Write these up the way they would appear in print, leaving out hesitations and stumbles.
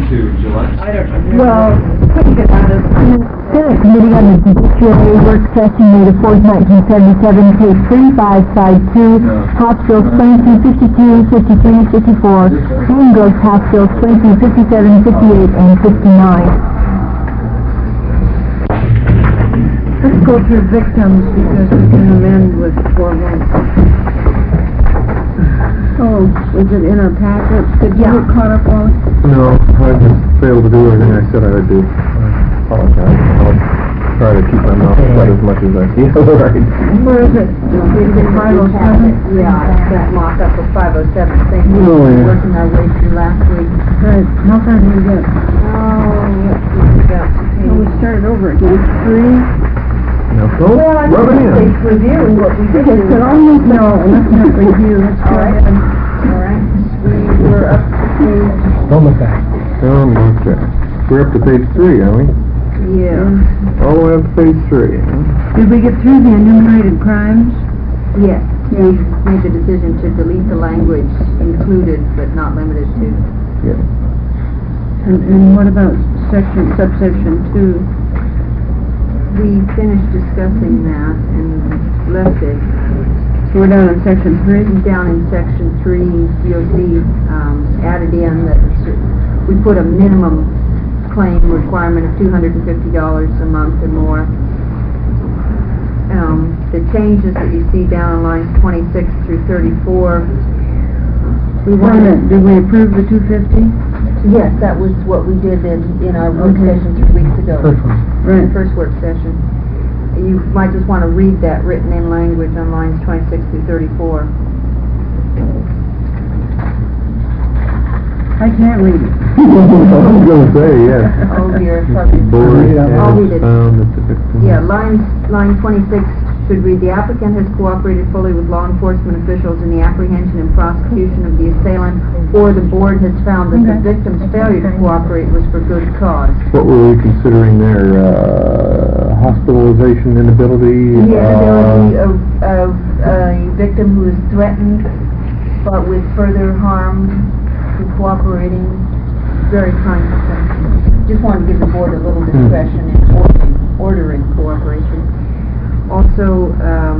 to July? I don't know. Well, Couldn't get out of. Senate Committee on the Judiciary Work Session, May the 4th, 1977, page 35, side 2, House Bills 22, 52, 53, 54, Greengrove's House Bills 22, 57, 58, and 59. Let's go through victims because we can amend with 4 votes. Oh, is it in our packet? Did you get caught up on? No, I just failed to do everything I said I would do. I apologize. I'll try to keep my mouth shut as much as I can. Right. Where is it? Is it 507? Yeah, that mock-up of 507, thing we Oh, were yeah. working our way through last week. Right, how far did we get? Oh, We started over again. 3? Now, don't well, I rub it think in. it's reviewing what we did. Yes, but almost no, let's not review, let's go All right. ahead. All right, we were up to page, Don't look back. Okay. We're up to page 3, aren't we? yeah, All the way up to page 3. Did we get through the enumerated crimes? yes. Yeah. We made the decision to delete the language included but not limited to. Yeah. And what about subsection 2? We finished discussing that and left it. So we're down in section 3? Down in section 3, you'll see added in that we put a minimum claim requirement of $250 a month or more. The changes that you see down on lines 26 through 34, Did we approve the 250? yes, that was what we did in our work Okay. session 2 weeks ago. Right. The first work session. You might just want to read that written in language on lines 26 through 34. I can't read it. I was going to say, yes. Oh dear, sorry. Board I'll read has it. found that the victim... Yeah, line 26 should read, the applicant has cooperated fully with law enforcement officials in the apprehension and prosecution of the assailant, or the board has found that the victim's failure to cooperate was for good cause. What were we considering there? Hospitalization, inability? The inability of a victim who is threatened, but with further harm to cooperating, very kind of thing. Just wanted to give the board a little discretion in ordering cooperation. Also,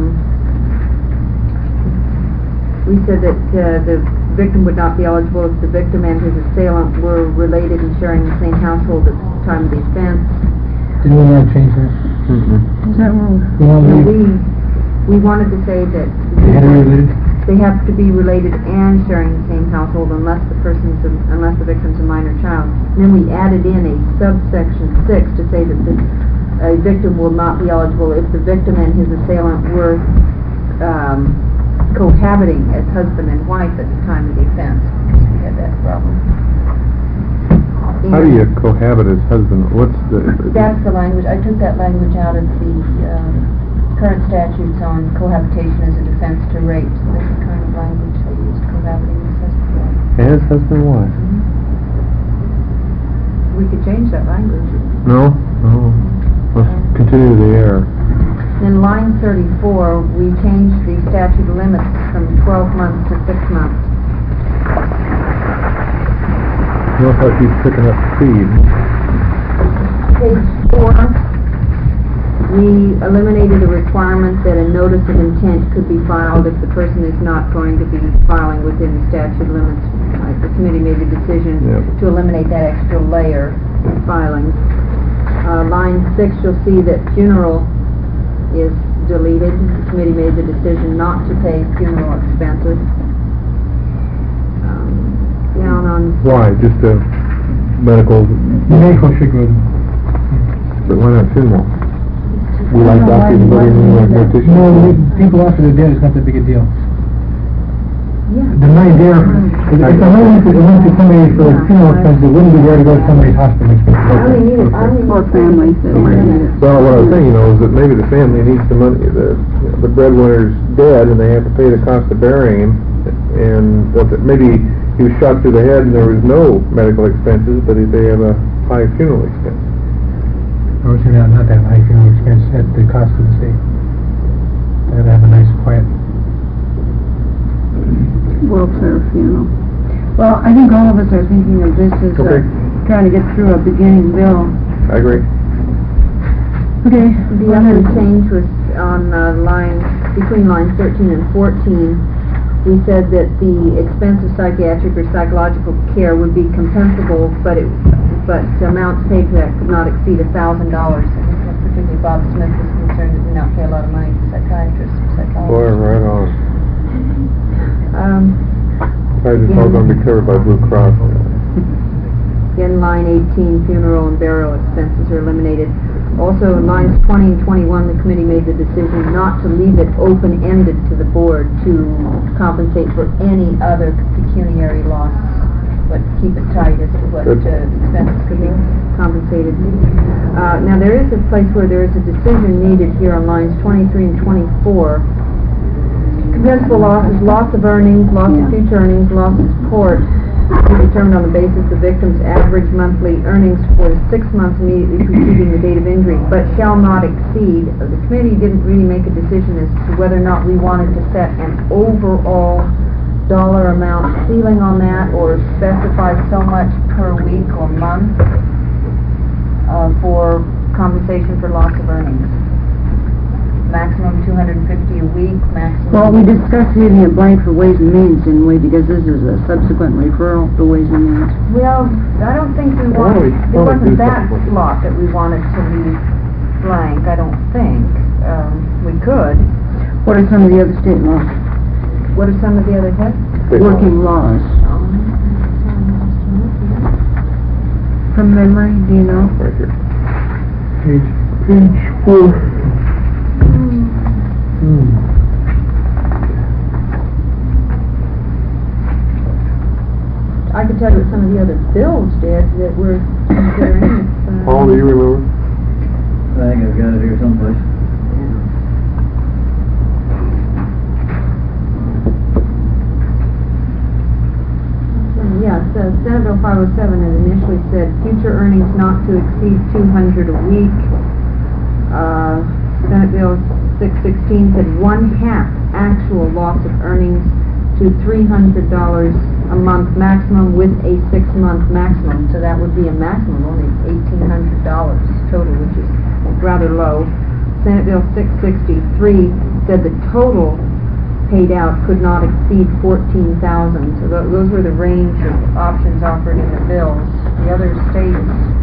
we said that the victim would not be eligible if the victim and his assailant were related and sharing the same household at the time of the offense. Did we want to change that? Is that wrong? We wanted to say that they have to be related and sharing the same household unless the victim's a minor child. And then we added in a subsection 6 to say that a victim will not be eligible if the victim and his assailant were cohabiting as husband and wife at the time of the offense. We had that problem. How do you cohabit as husband? What's the... That's the language. I took that language out of the current statutes on cohabitation as a defense to rape. So that's the kind of language they use, cohabiting as husband and wife. As husband and wife? We could change that language. No? No. Let's continue the error. In line 34, we changed the statute of limits from 12 months to 6 months. Looks like he's picking up speed. Page 4, we eliminated the requirement that a notice of intent could be filed if the person is not going to be filing within the statute limits. The committee made the decision to eliminate that extra layer in filing. Line 6, you'll see that funeral is deleted. The committee made the decision not to pay funeral expenses. Down on... Why? Just medical... Medical should go. But why not funeral? We like doctors and morticians. No, people after they're dead, it's not that big a deal. Yeah. The money there, if the money went to somebody for funeral expenses, it wouldn't be there to go to somebody's hospital expenses. Or families that were in it. Well, what I was saying, is that maybe the family needs the money, the breadwinner's dead, and they have to pay the cost of burying him, and maybe he was shot through the head and there was no medical expenses, but they have a high funeral expense. Or it's not that high funeral expense at the cost of the state. They have to have a nice, quiet... Welfare funeral. Well, I think all of us are thinking of this as Okay. trying to get through a beginning bill. I agree. Okay. The other change was on between lines 13 and 14. We said that the expense of psychiatric or psychological care would be compensable, but amounts paid for that could not exceed $1,000. Particularly Bob Smith was concerned that we not pay a lot of money to psychiatrists or psychologists. Boy, right on. It's all going to be covered by Blue Cross. In line 18, funeral and burial expenses are eliminated. Also, in lines 20 and 21, the committee made the decision not to leave it open-ended to the board to compensate for any other pecuniary loss, but keep it tight as to what expenses could be compensated. Now, there is a place where there is a decision needed here on lines 23 and 24. Compensable losses, loss of earnings, loss of future earnings, loss of support be determined on the basis of the victim's average monthly earnings for the 6 months immediately preceding the date of injury, but shall not exceed. The committee didn't really make a decision as to whether or not we wanted to set an overall dollar amount ceiling on that, or specify so much per week or month for compensation for loss of earnings. Maximum $250 a week, maximum... Well, we discussed leaving it blank for Ways and Means, didn't we? Because this is a subsequent referral to Ways and Means. Well, I don't think we wanted... It wasn't that lot that we wanted to leave blank, I don't think. We could. What are some of the other state laws? What are some of the other what? Working laws. From memory, do you know? Right here. Page 4. I could tell you what some of the other bills did that were considering. Paul, do you remember? I think I've got it here someplace. Yeah, so Senate Bill 507 had initially said future earnings not to exceed $200 a week. Senate Bill 616 said 1/2 actual loss of earnings to $300 a month maximum with a 6-month maximum. So that would be a maximum of only $1,800 total, which is rather low. Senate Bill 663 said the total paid out could not exceed $14,000. So those were the range of options offered in the bills. The other states...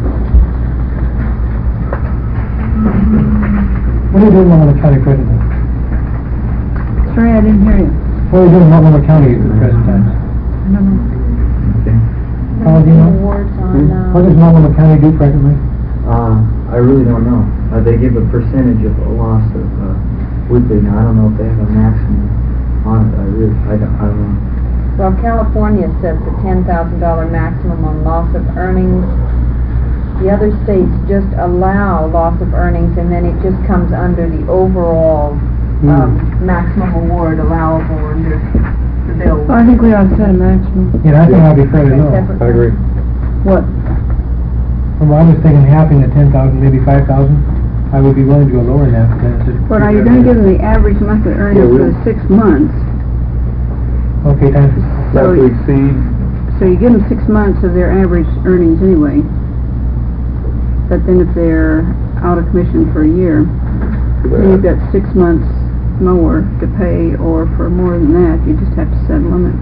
What are you doing in Multnomah County presently? Sorry, I didn't hear you. What are you doing in Multnomah County at the present time? I don't know. How do you know? Awards on, What does Multnomah County do presently? I really don't know. They give a percentage of a loss of weekly. Now, I don't know if they have a maximum on it. I don't know. well, California sets a $10,000 maximum on loss of earnings. The other states just allow loss of earnings, and then it just comes under the overall maximum award allowable under the bill. Well, I think we ought to set a maximum. Yeah, I think that'd be fairly low. I agree. What? Well, I was thinking halving the 10,000, maybe 5,000. I would be willing to go lower than that. But that's just But are you going to give them the average monthly earnings for the 6 months? okay, times. Not to exceed. So you give them 6 months of their average earnings anyway. But then if they're out of commission for a year, then you've got 6 months more to pay, or for more than that, you just have to set a limit.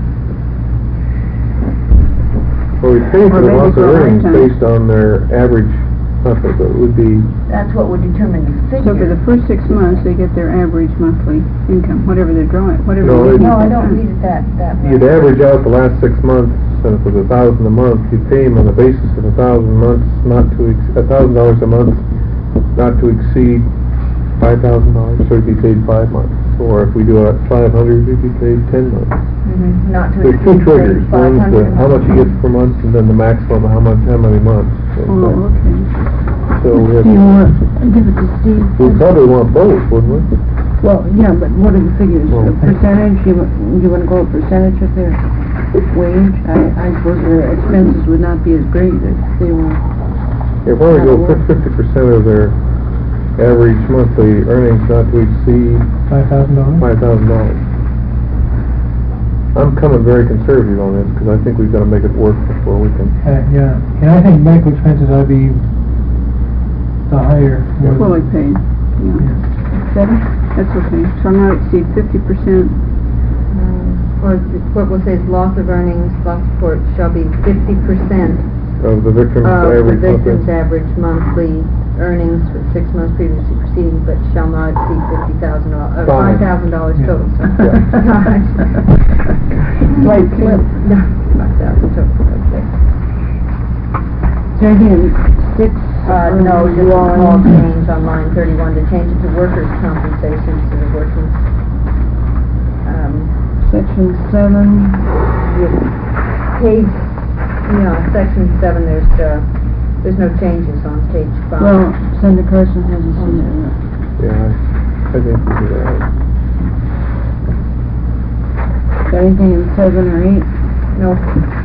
Well, we pay for Or the maybe loss of for a earnings lifetime. based on their average monthly, so it would be, That's what would determine the figure. So for the first 6 months, they get their average monthly income, whatever they're drawing, whatever No, they're it- getting No, I at that don't time. read it that way. you'd average out the last 6 months, and if it was $1,000 a month, you'd pay them on the basis of $1,000 $1,000 a month, not to exceed $5,000, so you'd be paid 5 months. Or if we do it at 500, you'd be paid 10 months. Not to There's two exceed triggers. One's 500 how much he gets per month, and then the maximum, how many months. Oh, okay. So we Do you have, want, give it to Steve? we'd probably want both, wouldn't we? Well, yeah, but what are the figures? Well, A percentage? You want to go a percentage of their wage? I suppose their expenses would not be as great if they were... If we go 50% of their average monthly earnings not to exceed $5,000? $5,000. I'm coming very conservative on this, because I think we've got to make it work before we can. Yeah, and I think medical expenses ought to be the higher. Fully paid, yeah. Ready? That's okay. Shall not exceed 50%. Or the court will say loss of earnings, loss support shall be 50% Of the victim's of the average victim's monthly. average monthly earnings for 6 months previously preceding, but shall not exceed $50,000, Fine. $5,000 Yeah. total. So. Like flip. No, 5,000 total. Okay. Is there anything in 6? No, just a small change on line 31 to change it to workers' compensation instead of working. Section 7. Page, section 7. There's no changes on page 5. Well, Senator Carson hasn't seen it yet. Yeah, I think we do that. Got anything in 7 or 8? No.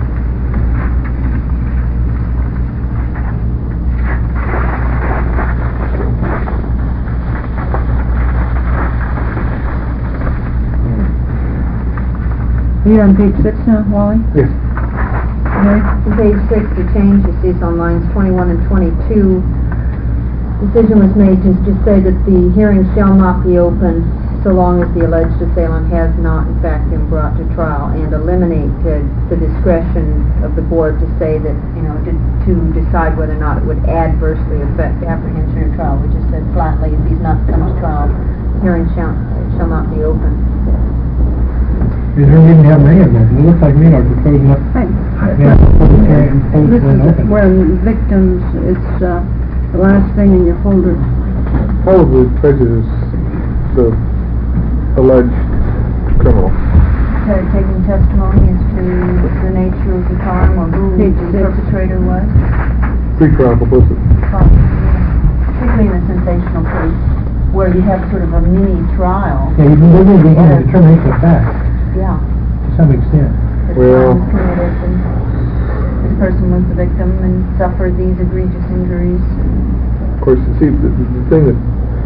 Are you on page 6 now, Wally? Yes. Mary? On page 6, the change you see is on lines 21 and 22. Decision was made to just say that the hearing shall not be open so long as the alleged assailant has not in fact been brought to trial, and eliminate the discretion of the board to say that, to decide whether or not it would adversely affect apprehension or trial. We just said flatly, if he's not come to trial, hearing shall not be open. Is there even have many of them? It looks like me, like we're closing up. Hey. Yeah, public hearing, closed This and is open. when victims, it's the last thing in your folder. How would we prejudice the alleged criminal? Taking testimony as to the nature of the crime or who Page the 6. perpetrator was. Pre-trial publicity. Particularly in a sensational case where you have sort of a mini trial. Yeah, you can go to the determination of fact, Yeah. to some extent. The Well- crime was committed and this person was the victim and suffered these egregious injuries. Of course, see, the thing that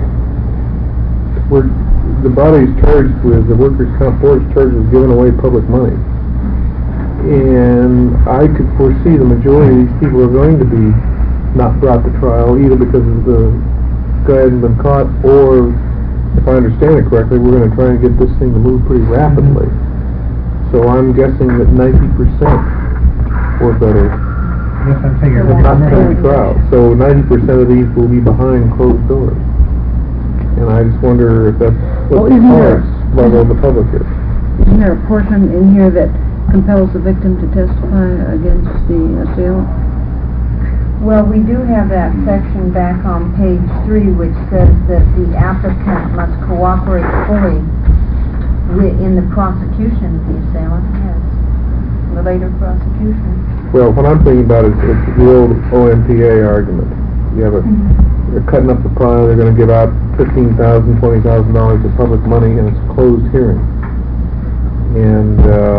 the body's charged with, the workers' comp board is charged with giving away public money. And I could foresee the majority of these people are going to be not brought to trial, either because of the guy hasn't been caught, or, if I understand it correctly, we're going to try and get this thing to move pretty rapidly. So I'm guessing that 90% or better Yes, I'm figuring. So not that's come to trial. So 90% of these will be behind closed doors. And I just wonder if that's Well, what the isn't there- tolerance level of the public is. Isn't there a portion in here that compels the victim to testify against the assailant? Well, we do have that section back on page 3 which says that the applicant must cooperate fully in the prosecution of the assailant, yes, the later prosecution. Well, what I'm thinking about is it's the old OMPA argument. You have they're cutting up the pie, they're going to give out $15,000, $20,000 of public money, and it's a closed hearing. And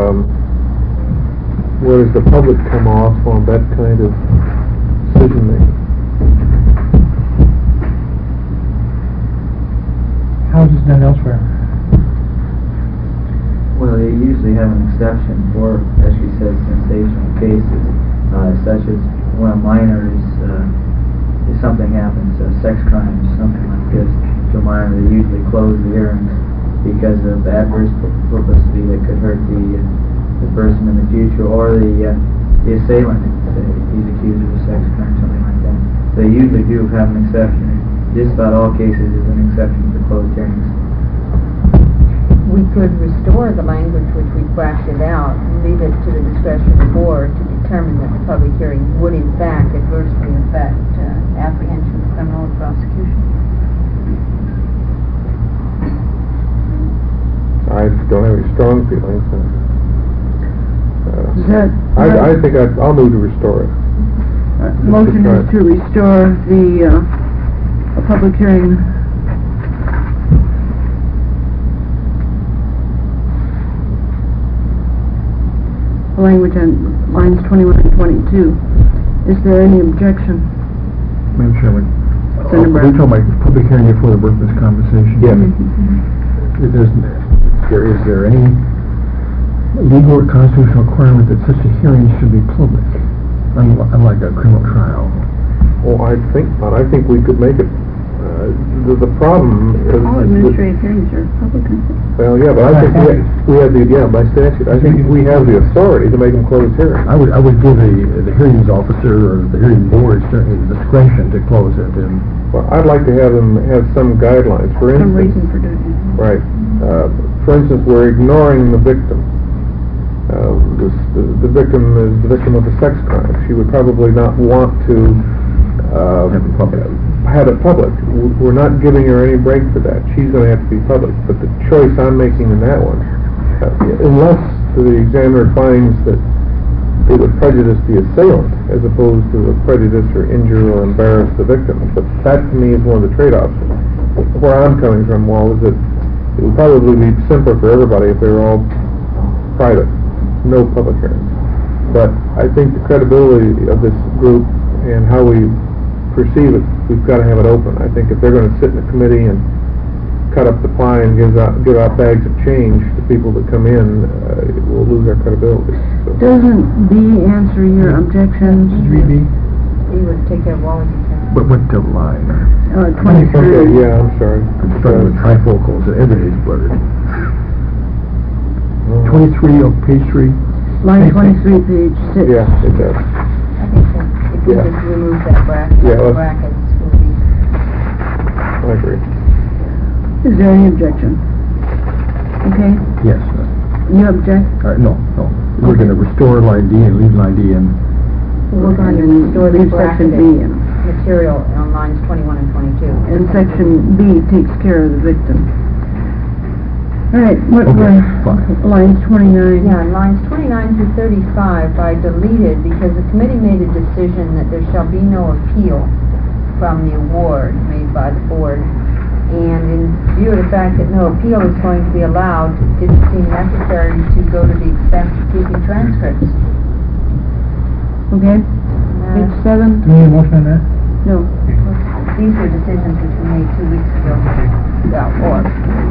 where does the public come off on that kind of decision making? How is this done elsewhere? Well, they usually have an exception for, as she says, sensational cases, such as when a minor is, if something happens, a sex crime, something like this, to a minor, they usually close the hearings because of adverse publicity that could hurt the person in the future, or the assailant, if he's accused of a sex crime, something like that. They usually do have an exception. Just about all cases is an exception to closed hearings. We could restore the language which we crafted out and leave it to the discretion of the board to determine that the public hearing would in fact adversely affect apprehension of criminal prosecution. I don't have any strong feelings. Is that I think I'll move to restore it. motion is to restore the a public hearing. Language on lines 21 and 22. Is there any objection? Madam Chairman, Senator we're Brown. talking about public hearing before the workers' compensation. Yes. Is there any legal or constitutional requirement that such a hearing should be public, unlike a criminal trial. Well, I think not. I think we could make it, the problem is... All administrative hearings are public, aren't they? Well, yeah, but I think we have the, by statute, I think we have the authority to make them close hearings. I would give the hearings officer or the hearing board certainly the discretion to close it, and Well, I'd like to have them have some guidelines, for Some instance. reason for doing it. Right. For instance, we're ignoring the victim. The victim is the victim of a sex crime. She would probably not want to have it public. We're not giving her any break for that. She's going to have to be public. But the choice I'm making in that one, unless the examiner finds that it would prejudice the assailant as opposed to prejudice or injure or embarrass the victim. But that to me is one of the trade-offs. Where I'm coming from, Walt, is that it would probably be simpler for everybody if they were all private, no public hearings. But I think the credibility of this group and how we perceive it, we've got to have it open. I think if they're going to sit in a committee and cut up the pie and give out bags of change to people that come in, we'll lose our credibility. So. Doesn't B answer your objections? 3B. He would take care of Wally's account. but what line? 23. Okay, yeah, I'm sorry. I'm starting with trifocals, and everything's blurred. 23 on page 3. Line 23, page 6. Yeah, it does. I think that if we Yeah. just remove that bracket, Yeah, let's- brackets will be... I agree. Is there any objection? Okay, Yes. you object? No. We're going to restore line D and leave line D in. We're going to And restore the leave section B bracketed in. material on lines 21 and 22. And section B takes care of the victim. All right, what Okay, were fine. lines 29? Yeah, and lines 29 through 35 I deleted because the committee made a decision that there shall be no appeal from the award made by the board. And in view of the fact that no appeal is going to be allowed, it didn't seem necessary to go to the expense of keeping transcripts. Okay, page 7? Do we need a motion on that? No. These were decisions which were made 2 weeks ago. Yeah, or...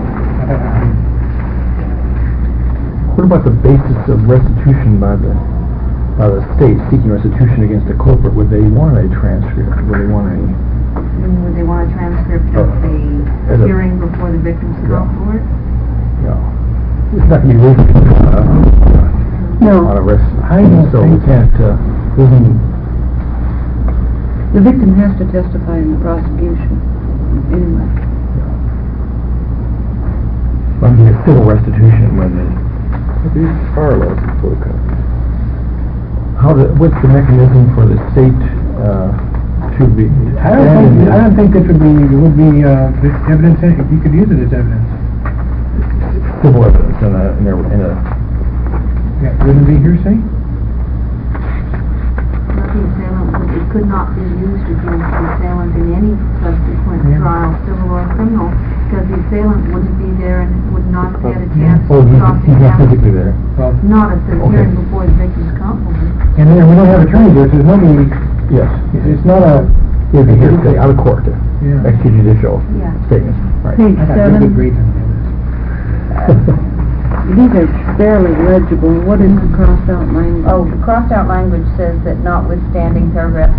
What about the basis of restitution by the state seeking restitution against a culprit? Would they want a transcript? Would they want a... Would they want a transcript of As the a- hearing before the victims come forward? No. It's not illegal No. on a rest. I don't So we think- can't, isn't... The victim has to testify in the prosecution. Anyway. I mean, it's civil restitution when the... These are license plate copies. What's the mechanism for the state, to be... I don't think this would be this evidence, you could use it as evidence. Civil evidence in a... Yeah, wouldn't it be hearsay? It could not be used against the assailant in any subsequent Yeah. trial, civil or criminal, because the assailant wouldn't be there and would not have had a chance Oh, to he's not cross-examine. physically there. Well, Not at the Okay. hearing before the victim's complement. and then we don't have attorneys there, so there's nobody, Yes. it's not a, It'd be hearsay out of court, yeah. extrajudicial Yeah. statements, right. Page I got real good 7. grades on this. These are fairly legible. What is the crossed out language? Oh, the crossed out language says that notwithstanding paragraphs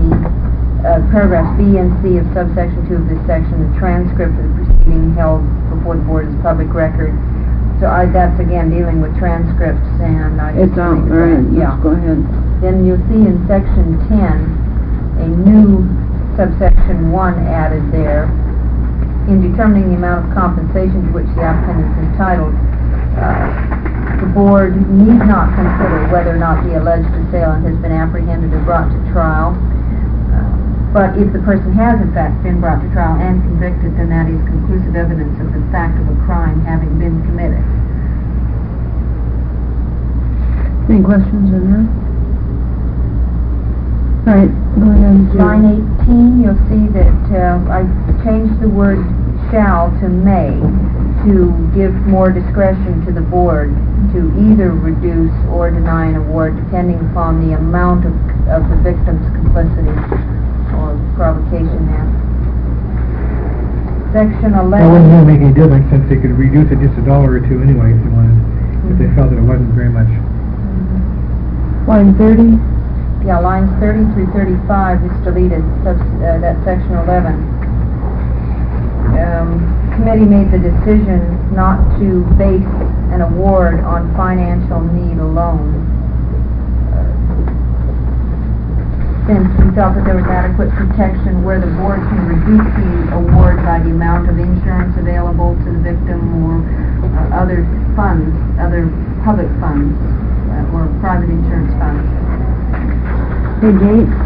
B and C of subsection 2 of this section, the transcript of the proceeding held before the board is public record. So that's again dealing with transcripts, and I just It's out, think all right, that, yeah. let's go ahead. Then you'll see in section 10, a new subsection 1 added there. In determining the amount of compensation to which the applicant is entitled, the board need not consider whether or not the alleged assailant has been apprehended or brought to trial. But if the person has in fact been brought to trial and convicted, then that is conclusive evidence of the fact of a crime having been committed. Any questions on that? All right, go ahead. to- Line 18, you'll see that I changed the word shall to may to give more discretion to the board to either reduce or deny an award depending upon the amount of the victim's complicity or provocation there. Section That wouldn't 11. really make any difference since they could reduce it just $1 or $2 anyway if they wanted. if they felt that it wasn't very much. Line 30? Yeah, lines 30 through 35 is deleted, that section 11. Committee made the decision not to base an award on financial need alone. Since we felt that there was adequate protection where the board can reduce the award by the amount of insurance available to the victim or other funds, other public funds or private insurance funds. Page 8?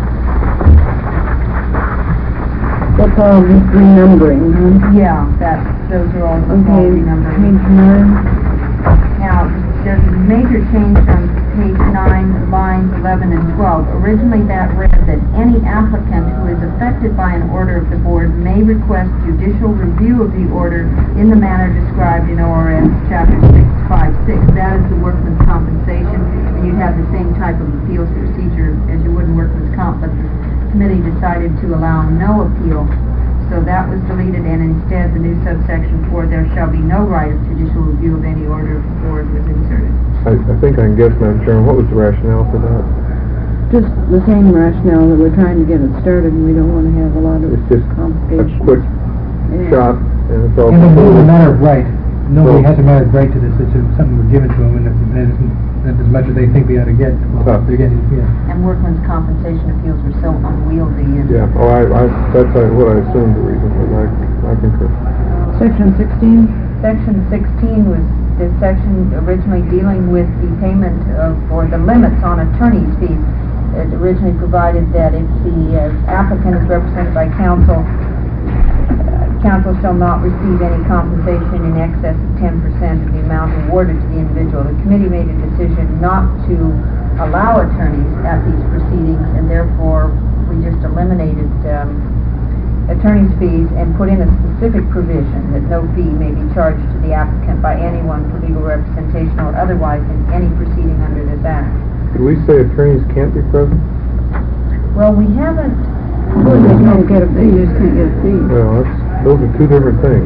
That's all just renumbering, huh? Yeah, those are all Okay, renumbered. page 9. Now, there's a major change from page 9, lines 11 and 12. Originally, that read that any applicant who is affected by an order of the board may request judicial review of the order in the manner described in ORS Chapter 656. That is the workman's compensation, and you'd have the same type of appeals procedure as you would in workman's comp, but the committee decided to allow no appeal. So that was deleted, and instead the new subsection 4, there shall be no right of judicial review of any order of the board, was inserted. I think I can guess, Madam Chairman, what was the rationale for that? Just the same rationale that we're trying to get it started, and we don't want to have a lot of It's just a complications. quick Yeah. shot, and it's all And it's a completed. matter of right. Nobody So- has a matter of right to this. It's something was given to them, and if it isn't as much as they think they ought to get, well, they're getting, yeah. And workman's compensation appeals are so unwieldy and... Yeah, that's what I assumed the reason was. I concur. Section 16? Section 16 was the section originally dealing with the payment of, or the limits on attorney's fees. It originally provided that if the applicant is represented by counsel, counsel shall not receive any compensation in excess of 10% of the amount awarded to the individual. The committee made a decision not to allow attorneys at these proceedings, and therefore we just eliminated attorney's fees and put in a specific provision that no fee may be charged to the applicant by anyone for legal representation or otherwise in any proceeding under this act. Did we say attorneys can't be present? Well, we haven't... Well, they can't get a fee, you just can't get a fee. Well, those are two different things.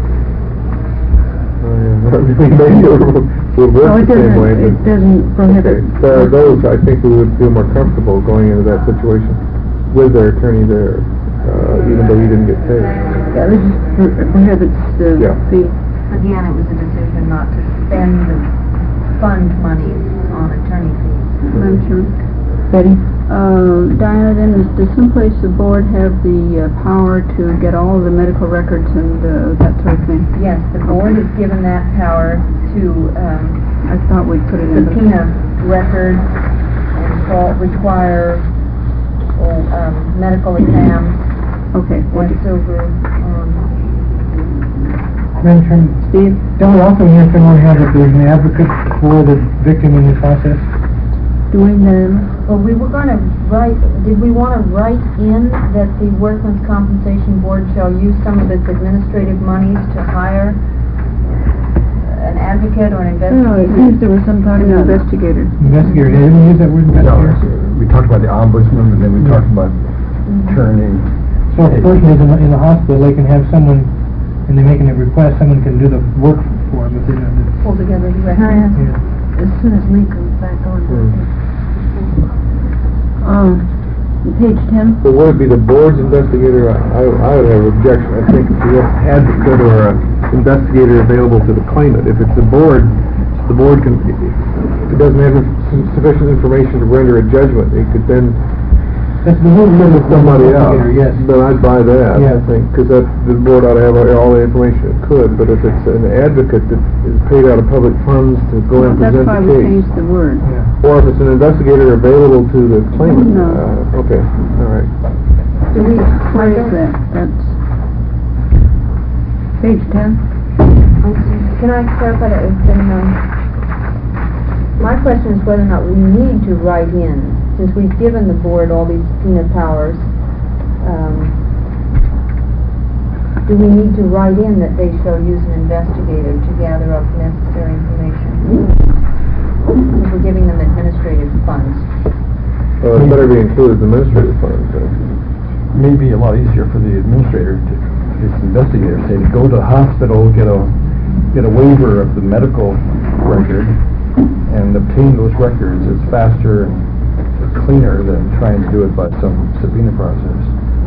Maybe we'll work the same way, It but... doesn't prohibit... Okay, so those, I think we would feel more comfortable going into that situation with their attorney there, even though he didn't get paid. Yeah, this just prohibits the Yeah. fee. Again, it was a decision not to spend the fund monies on attorney fees. Madam Chair. Betty? Diana, then, does someplace the board have the power to get all of the medical records and that sort of thing? Yes, the board is given that power to I thought we'd put it in. subpoena records and require medical exams, Okay. once over. Madam Chairman, Steve? don't we also have to have that there's an advocate for the victim in the process? Doing them? Well, we were going to write, did we want to write in that the Workmen's Compensation Board shall use some of its administrative monies to hire an advocate or an No, it investigator? seems there was some talk about investigator. Investigator, didn't we use that word No, investigator? we talked about the ombudsman, and then we talked about attorney. So if a person is in the hospital, they can have someone, and they're making a request, someone can do the work for them if they don't. Pull together the Can I records. ask, as soon as Lee comes back on? Page 10? So would it be the board's investigator? I would have an objection. I think if you have an advocate or an investigator available to the claimant, if it's the board can, if it doesn't have sufficient information to render a judgment, it could then That's the whole send it to somebody else. Yes. Then I'd buy that, I Yeah. think, because the board ought to have all the information it could, but if it's an advocate that is paid out of public funds to go and That's present why the we case, changed the word. Yeah. or if it's an investigator available to the claimant, No. okay, all right. Do we, where is that? That's page 10? Can I clarify that? My question is whether or not we need to write in, since we've given the board all these subpoena powers, do we need to write in that they shall use an investigator to gather up necessary information? If we're giving them administrative funds. Well, it better be included in the administrative funds, Maybe a lot easier for the administrator to, this investigator, say, to go to the hospital, get a get a waiver of the medical record and obtain those records, it's faster and cleaner than trying to do it by some subpoena process.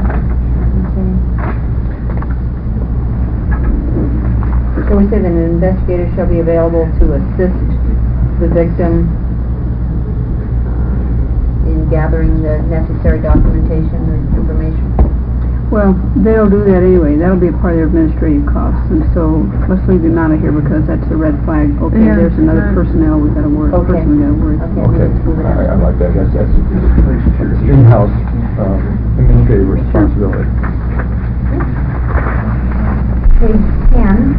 So we say that an investigator shall be available to assist the victim in gathering the necessary documentation or information. Well, they'll do that anyway. That'll be a part of their administrative costs. And so let's leave them out of here because that's a red flag. Okay, Yeah. there's another personnel we gotta worry. Okay. Person we gotta worry. Okay, I like that. That's in-house administrative responsibility. Page 10.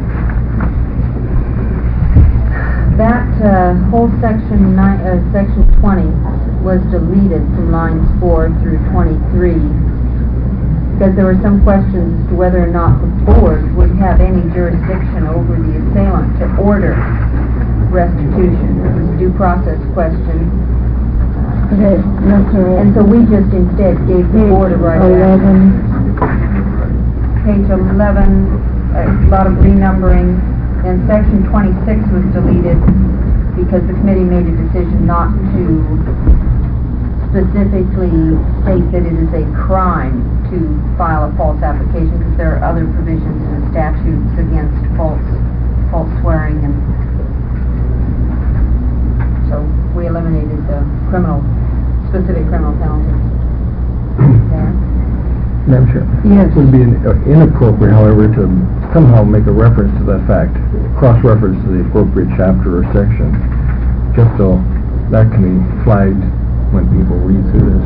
That whole section 20 was deleted from lines 4 through 23 because there were some questions as to whether or not the board would have any jurisdiction over the assailant to order restitution. It was a due process question. Okay, that's all right. And so we just instead gave the board a right of action. Page 11, a lot of renumbering. And section 26 was deleted because the committee made a decision not to specifically state that it is a crime to file a false application because there are other provisions in the statutes against false swearing, and so we eliminated the specific criminal penalties there. Madam Chair? Yes. It would be inappropriate, however, to somehow make a reference to that fact, cross-reference to the appropriate chapter or section, just so that can be flagged when people read through this.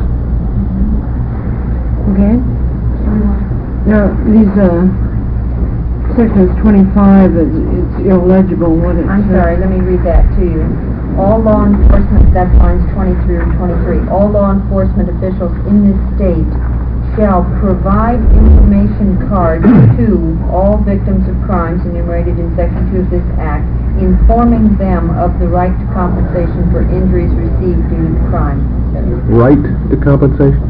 Okay. Now, these, sections 25, it's illegible what it I'm says. sorry, let me read that to you. All law enforcement, that's lines 22 and 23, all law enforcement officials in this state shall provide information cards to all victims of crimes enumerated in Section 2 of this Act, informing them of the right to compensation for injuries received due to the crime. Right to compensation?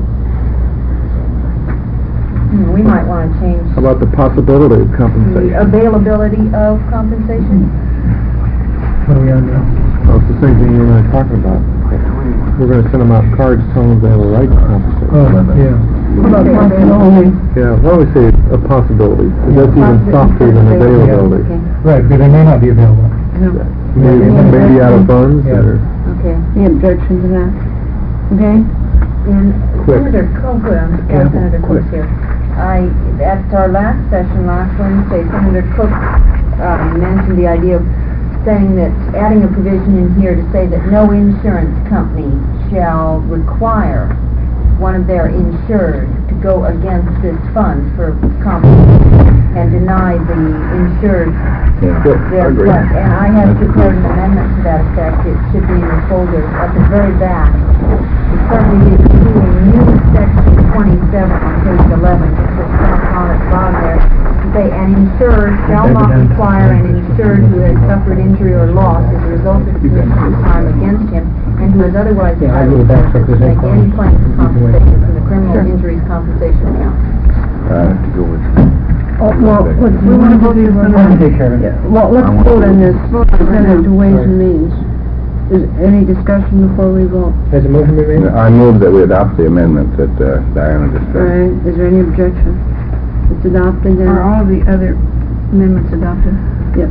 We might want to change How about the possibility of the compensation? availability of compensation. What are we on now? Well, it's the same thing you and I were talking about. We're going to send them out cards telling them they have a right to compensation. Oh, yeah. How about possibility? Yeah, why don't we say a possibility? That's even softer than availability. Okay. Right, because they may not be available. Maybe out of funds, Yeah. or... Okay. Any objection to that? Okay? And Quick. Senator Cook, Yeah, Senator quick. Cook's here. At our last session, last Wednesday, Senator Cook mentioned the idea of saying that, adding a provision in here to say that no insurance company shall require one of their insured to go against this fund for compensation and deny the insured their request. And I have prepared an amendment to that effect. It should be in your folder at the very back. It certainly is to a new section 27 on page 11, just put on at the bottom there, to say an insured shall not require an insured who has suffered injury or loss as a result of the commission of a crime against him and who is otherwise Yeah, I entitled agree with that, to so if there's any make any claim for problems, compensation from the criminal injuries compensation account. I have to go with... Oh, well, we want to go through Let me take care of it. Well, let's vote on this, send it to Ways and Means. Is any discussion before we vote? Has a motion been made? I move that we adopt the amendment that Diana All discussed. right, is there any objection? It's adopted then? Are all the other amendments adopted? Yes.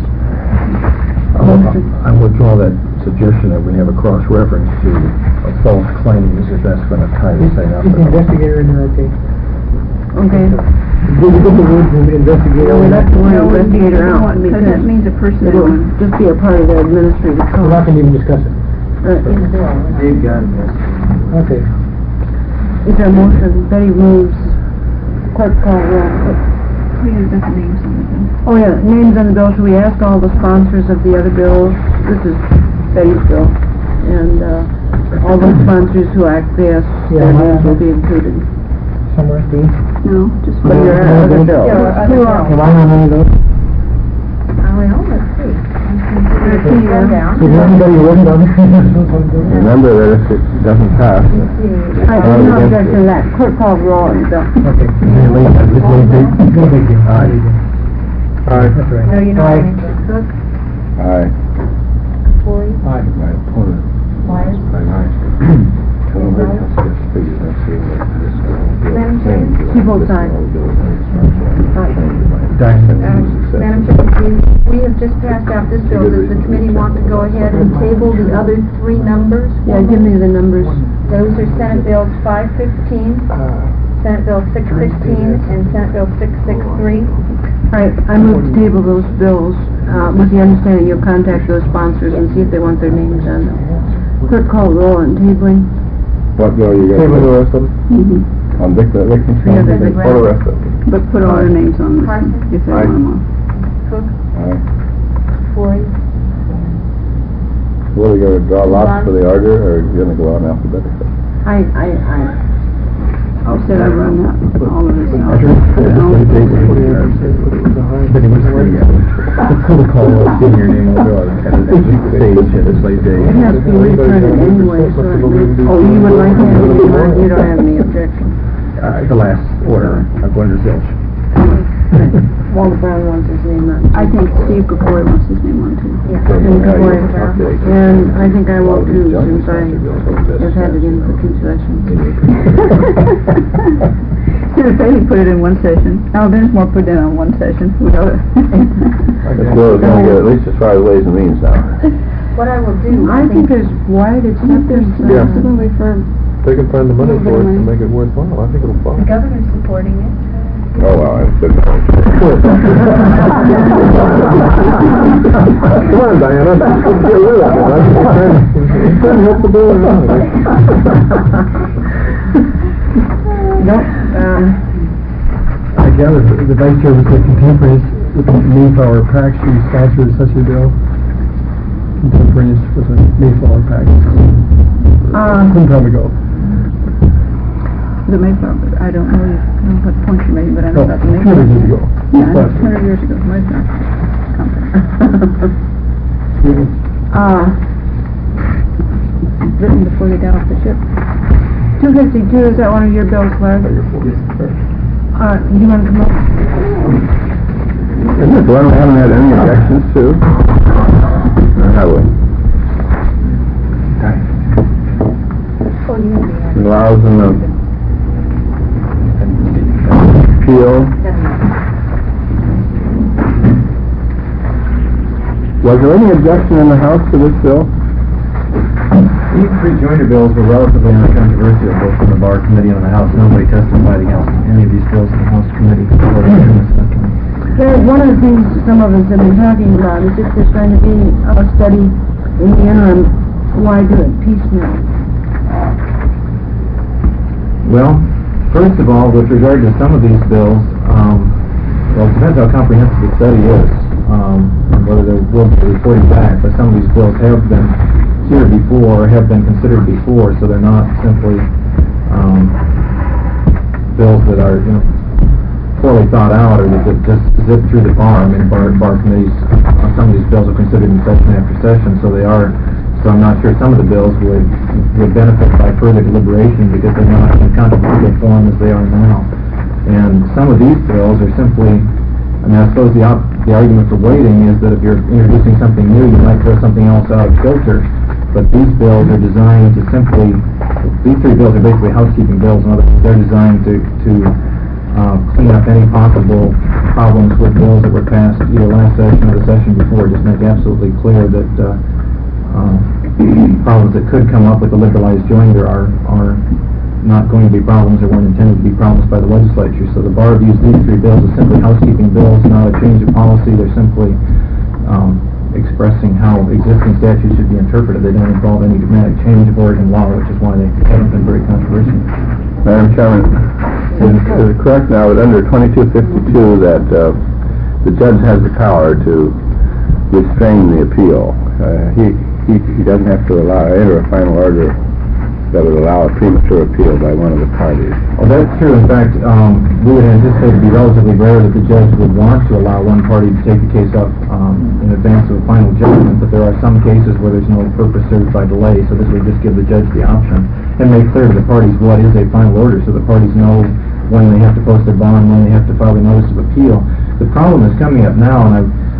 I withdraw that suggestion that we have a cross-reference to false claims, if that's going to tie this thing up. Is the investigator in there okay? Okay. Did we put the words investigator? No, we left the word No, investigator out because that means a personnel It'll one. Just be a part of the administrative We're not cost. going to even discuss it. Right. In the bill. Dave got it. Okay. Is there a motion? Betty moves. Clerk call roll. Oh yeah, names on the bill. Should we ask all the sponsors of the other bills? This is Betty's bill. And, all the sponsors who acquiesce, their names will be included. Somewhere, Dean? No, just for your other bill. Yeah, other Am bill. I on any of those? Well, let's see. Go down. Is anybody wasn't on it? Remember that if it doesn't pass, All right, there's no objection to that. Clerk call roll on the bill. Okay. No big deal. Aye. Aye. That's right. No, you're not. Aye. Cook? Aye. Cory, Aye. My opponent. Myers. Aye. Madam Chair? She votes aye. Madam Chair, we have just passed out this bill. Does the committee want to go ahead and table the other three numbers? Yeah, give me the numbers. Those are Senate Bills 515, Senate Bill 616, and Senate Bill 663. I move to table those bills, with the understanding you'll contact those sponsors and see if they want their names on them. Clerk call roll on tabling. What bill you got? Table the rest of them. Mm-hmm. On Wickenshaw? Yeah, there's a Or the rest of them. But put all their names on this, Carson? if they Aye. want them on. Cook, Aye. Cory, What, are you gonna draw lots for the order, or are you gonna go on alphabetically? I said I run that, all of this out. But he was the protocol of seeing your name on the stage at the slate day. It has to be reprinted anyway, so it makes, oh, you would like that, you don't have any objection. The last order, I'm going to Zilch. Walter Brown wants his name on. I think Steve Kapori wants his name on too. Yeah. And Kapori, and I think I will too, since I have had it in for 2 sessions. He put it in 1 session. Al Dinsmore put it in on 1 session. We know it. This bill is gonna get at least as far as Ways and Means now. what I will do, I think there's wide acceptance Yeah. absolutely for, They can find the money for it to make it worthwhile. I think it'll fly. the governor's supporting it. Oh, well, that's good. Come on, Diana. Let's get rid of it. I'm trying to help the bill out. I gather the Vice Chair was a contemporaneous with the Mayflower PAC. She sponsored such a bill. Contemporaneous with the Mayflower PAC. Some time ago. the Mayflower, I don't know what point you made, but I know about the Mayflower. 200 years ago. Yeah, I know, 200 years ago, Mayflower company. Written before they got off the ship. 252, is that one of your bills, Larry? You want to come up? Isn't this one we haven't had any objections to? Or have we? Allows them to appeal. Was there any objection in the House to this bill? These three joiner bills were relatively uncontroversial, both from the Bar Committee and the House. Nobody testified against any of these bills in the House Committee. One of the things some of us have been talking about is if there's going to be a study in the interim, why do it piecemeal? Well, first of all, with regard to some of these bills, well, it depends how comprehensive the study is, and whether there will be reporting back, but some of these bills have been considered before, or have been considered before, so they're not simply bills that are, poorly thought out, or that just zip through the bar. I mean, bar committees, some of these bills are considered in session after session, so they are. So I'm not sure some of the bills would benefit by further deliberation because they're not in controversial form as they are now. And some of these bills are simply, I mean, I suppose the argument for waiting is that if you're introducing something new, you might throw something else out of kilter. But these bills are designed to simply, these three bills are basically housekeeping bills. In other words, they're designed to clean up any possible problems with bills that were passed either last session or the session before. Just make absolutely clear that problems that could come up with the liberalized joinder are not going to be problems or weren't intended to be problems by the legislature. So the Bar views these three bills as simply housekeeping bills, not a change of policy. They're simply expressing how existing statutes should be interpreted. They don't involve any dramatic change of Oregon law, which is why they haven't been very controversial. Madam Chairman, is it correct now that under 2252 that the judge has the power to restrain the appeal? He doesn't have to enter a final order that would allow a premature appeal by one of the parties. Well, that's true. In fact, we would anticipate it to be relatively rare that the judge would want to allow one party to take the case up in advance of a final judgment, but there are some cases where there's no purpose served by delay, so this would just give the judge the option and make clear to the parties what is a final order, so the parties know when they have to post their bond, when they have to file the notice of appeal. The problem is coming up now, and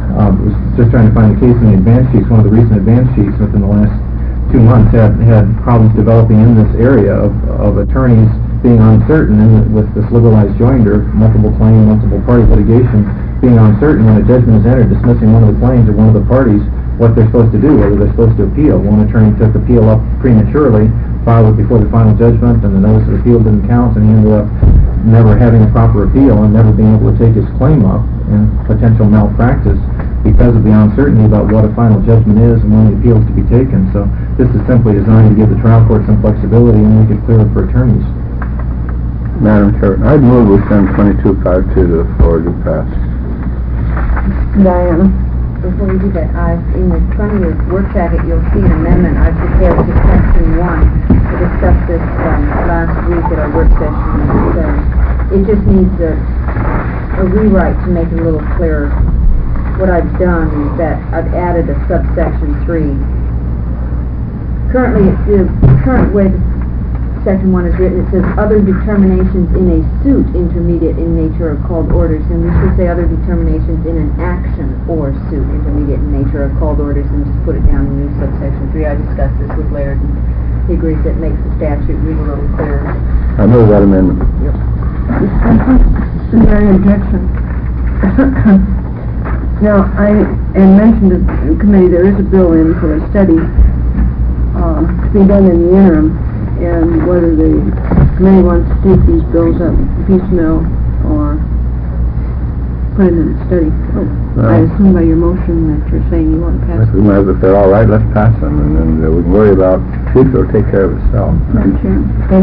was just trying to find a case in the advance sheets. One of the recent advance sheets within the last 2 months had problems developing in this area of attorneys being uncertain with this liberalized joinder, multiple claim, multiple party litigation, being uncertain when a judgment is entered dismissing one of the claims of one of the parties, what they're supposed to do, whether they're supposed to appeal. One attorney took appeal up prematurely, filed it before the final judgment, and the notice of appeal didn't count, and he ended up never having a proper appeal and never being able to take his claim up, and potential malpractice because of the uncertainty about what a final judgment is and when the appeal is to be taken. So this is simply designed to give the trial court some flexibility and make it clearer for attorneys. Madam Chair, I'd move we send 2252 to the floor to pass. Diana? Before we do that, in the front of your work packet, you'll see an amendment I've prepared to section 1. We discussed this last week at our work session. It just needs a rewrite to make it a little clearer. What I've done is that I've added a subsection 3. Currently, the current way section 1 is written, it says other determinations in a suit intermediate in nature are called orders, and we should say other determinations in an action or suit intermediate in nature are called orders, and just put it down in new subsection 3. I discussed this with Laird, and he agrees that makes the statute read a little clearer. I move that amendment. Is there any objection? Now, I mentioned to the committee there is a bill in for a study to be done in the interim, and whether the committee wants to take these bills up piecemeal or put it in a study. I assume by your motion that you're saying you want to pass We might, if they're all right, let's pass them, and then we can worry about future or take care of itself. Madam Chair.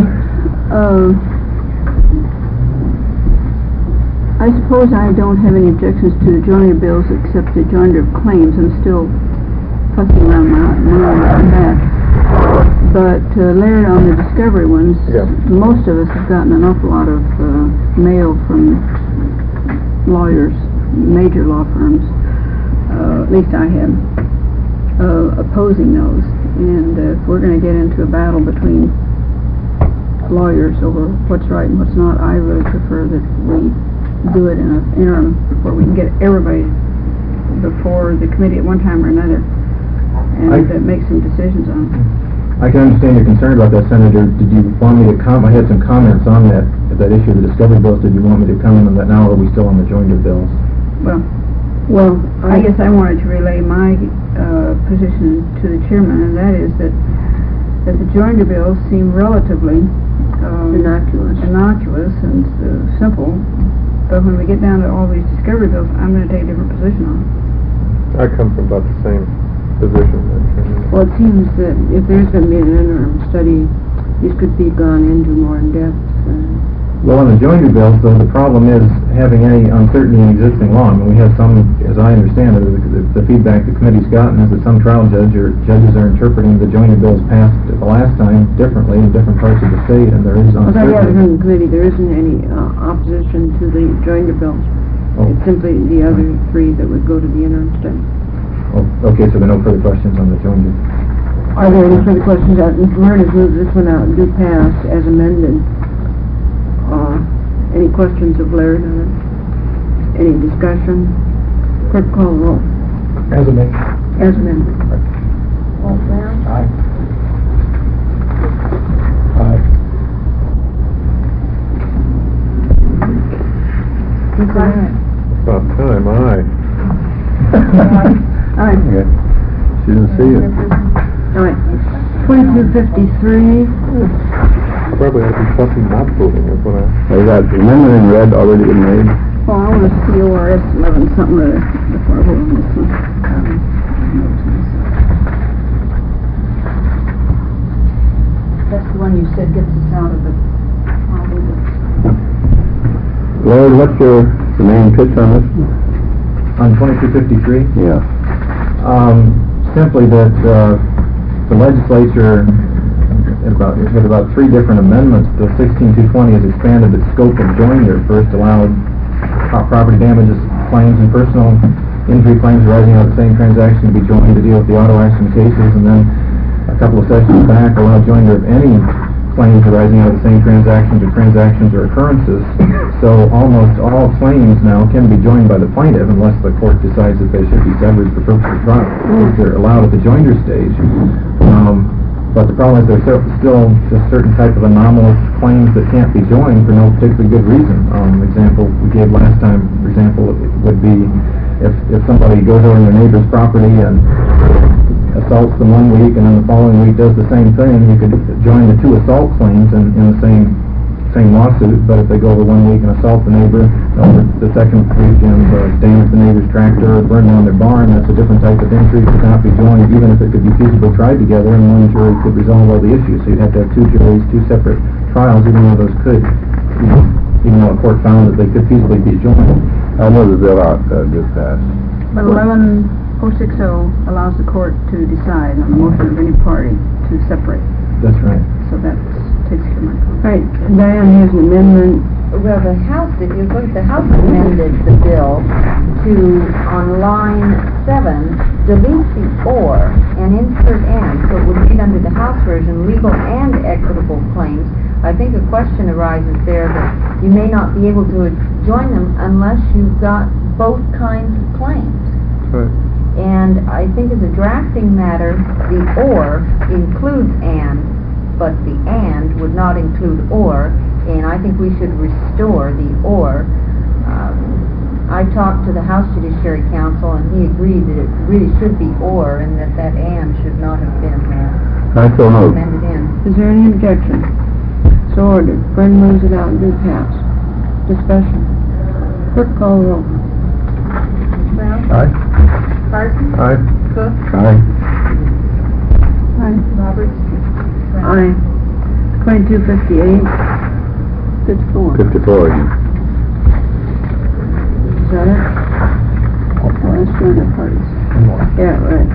I suppose I don't have any objections to the joinder bills except the joinder of claims. I'm still fussing around my mind on that. But Laird, on the discovery ones, most of us have gotten an awful lot of mail from lawyers, major law firms, at least I have, opposing those. And if we're going to get into a battle between lawyers over what's right and what's not, I really prefer that we do it in an interim where we can get everybody before the committee at one time or another and make some decisions on it. I can understand your concern about that, Senator. Did you want me to I had some comments on that issue of the discovery bills. Did you want me to comment on that now, or are we still on the joinder bills? Well, I guess I wanted to relay my position to the chairman, and that is that the joinder bills seem relatively innocuous and simple, but when we get down to all these discovery bills, I'm going to take a different position on it. I come from about the same position. Well, it seems that if there's going to be an interim study, these could be gone into more in depth. Well, on the joinder bills, though, the problem is having any uncertainty in existing law. I mean, we have some, as I understand it, the feedback the committee's gotten is that some trial judges are interpreting the joinder bills passed the last time differently in different parts of the state, and there is uncertainty. Well, I gather from the committee there isn't any opposition to the joinder bills. It's simply the other three that would go to the interim study. Okay, so there are no further questions on the joinder. Are there any further questions? Laird has moved this one out and do pass as amended. Any questions of Laird on it? Any discussion? Clerk, call the roll. As amended. As amended. All fair? Aye. Aye. It's all right. About time, aye. All right. Okay. She didn't see it. All right. 2253. Probably ought to be something not voting is what I... Has that amendment in red already been made? Well, I want to see ORS 11 something or other before I vote on this one. That's the one you said gets us out of the problem. Laird, what's the main pitch on this? On 2253? Yeah. Simply that the legislature, with about 3 different amendments, the 16220 has expanded its scope of joinder. First allowed property damages claims and personal injury claims arising out of the same transaction to be joined to deal with the auto accident cases, and then a couple of sessions back allowed joinder of any claims arising out of the same transactions or occurrences. So almost all claims now can be joined by the plaintiff unless the court decides that they should be severed for purpose of trial. If they're allowed at the joinder stage. But the problem is there's still just certain type of anomalous claims that can't be joined for no particularly good reason. Example we gave last time, for example, it would be if somebody goes over to their neighbor's property and assaults them one week and then the following week does the same thing, you could join the two assault claims in the same lawsuit. But if they go over one week and assault the neighbor, over the second week and damage the neighbor's tractor or burn down their barn, that's a different type of injury. It could not be joined, even if it could be feasibly tried together and one jury could resolve all the issues. So you'd have to have two juries, two separate trials, even though those could, even though a court found that they could feasibly be joined. I know the bill out just passed. But 11060 allows the court to decide on the motion of any party to separate. That's right. So that takes care of my comment. All right, Diane has an amendment. Well, the House, if you look, the House amended the bill to, on line 7, delete the or and insert and, so it would read under the House version, legal and equitable claims. I think a question arises there that you may not be able to join them unless you've got both kinds of claims. Right. And I think as a drafting matter, the or includes and, but the and would not include or, and I think we should restore the or. I talked to the House Judiciary Council, and he agreed that it really should be or, and that and should not have been I so moved. amended in. Is there any objection? So ordered. Brendan moves it out and do pass. Discussion. Clerk call the roll. Brown? Aye. Parsons? Aye. Cook? Aye. Aye. Roberts? Aye. 2258. 54. 54 again. Is that it? Oh, let's join the parties. Yeah, right.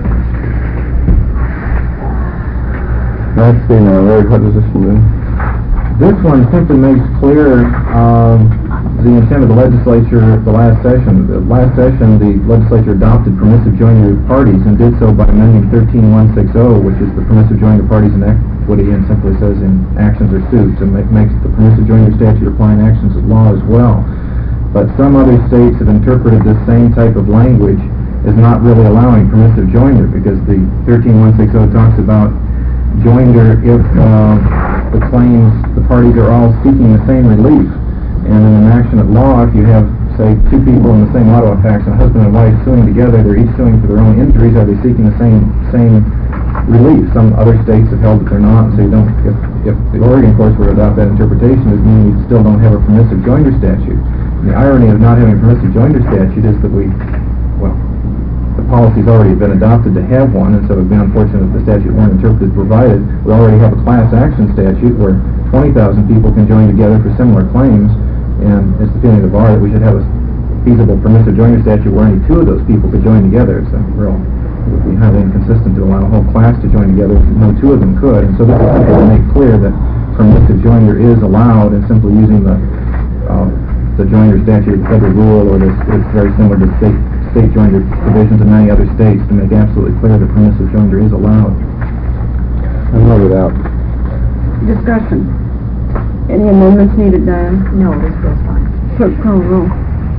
Let's see now, Larry, what does this one do? This one simply makes clear the intent of the legislature at the last session. The last session, the legislature adopted permissive joinder of parties and did so by amending 13160, which is the permissive joinder of parties in equity, and simply says in actions or suits, and makes the permissive joinder statute applying actions of law as well. But some other states have interpreted this same type of language as not really allowing permissive joinder, because the 13160 talks about joinder if the claims, the parties are all seeking the same relief. And in an action of law, if you have, say, two people in the same auto accident, a husband and wife suing together, they're each suing for their own injuries, are they seeking the same relief? Some other states have held that they're not, so you don't, if the Oregon courts were to adopt that interpretation, it would mean you still don't have a permissive joinder statute. And the irony of not having a permissive joinder statute is that the policy's already been adopted to have one, and so it would be unfortunate if the statute weren't interpreted provided. We already have a class action statute where 20,000 people can join together for similar claims, and it's the feeling of the bar that we should have a feasible permissive joinder statute where any two of those people could join together. It's it would be highly inconsistent to allow a whole class to join together if no two of them could, and so this is simply to make clear that permissive joinder is allowed, and simply using the joinder statute, the federal rule, or this is very similar to state joinder provisions in many other states to make absolutely clear that permissive joinder is allowed. I vote it out. Discussion. Any amendments needed, Diane? No, this goes fine. Clerk call the roll.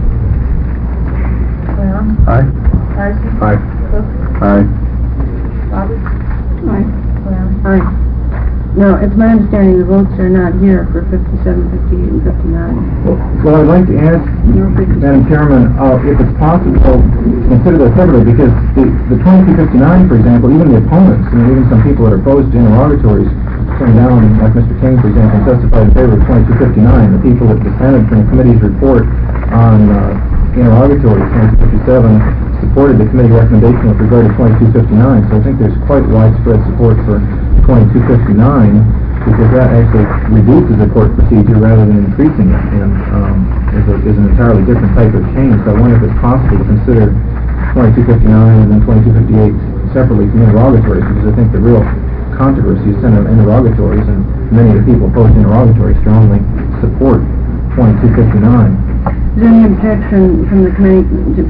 Brown? Aye. Parsons? Aye. Cook? Aye. Roberts? Aye. Brown? Aye. Now, it's my understanding the votes are not here for 57, 58, and 59. Well, I'd like to ask, Madam Chairman, if it's possible to consider that separately, because the 2259, for example, even the opponents, and even some people that are opposed to interrogatories, came down, like Mr. King, for example, and testified in favor of 2259. The people that dissented from the committee's report on interrogatories, 2257, supported the committee recommendation with regard to 2259. So I think there's quite widespread support for 2259, because that actually reduces the court procedure rather than increasing it, and is an entirely different type of change. So I wonder if it's possible to consider 2259 and then 2258 separately from interrogatories, because I think the real controversy is centered on interrogatories, and many of the people opposed to interrogatories strongly support 2259. Is there any objection from the committee to